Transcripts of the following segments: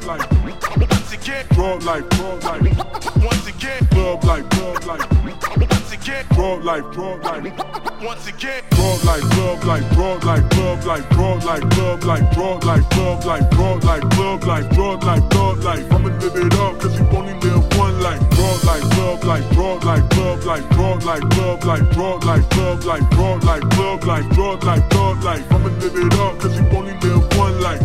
life. Once again, broad life, broad life. Once again, club life, club life. Once again, broad life, broad life. Once again, broad life, club life, broad life, club life, broad life, club life, broad life, club life, broad life, club life, broad life, broad life. I'ma live it up, cause you only live one life. Broad life, club life, broad life, club life, broad life, club life, broad life, club life, broad life, club life, broad life, broad life. I'ma live it up, cause you only live one life.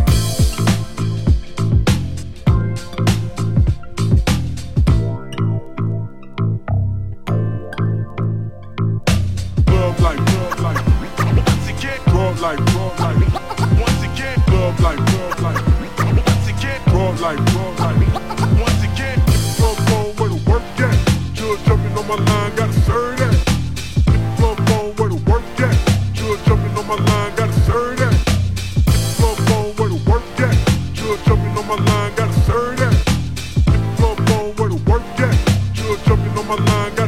Club life, club life. Once again, broad life, broad life. Once again, club life, club life. Once again, broad life, broad life. Once again, club phone where the work at. Judge jumping on my line, gotta serve that. Club phone where the work at. Judge jumping on my line, gotta serve that. Club phone where the work at. Judge jumping on my line, gotta serve that. Club phone where the work at. Judge jumping on my line, gotta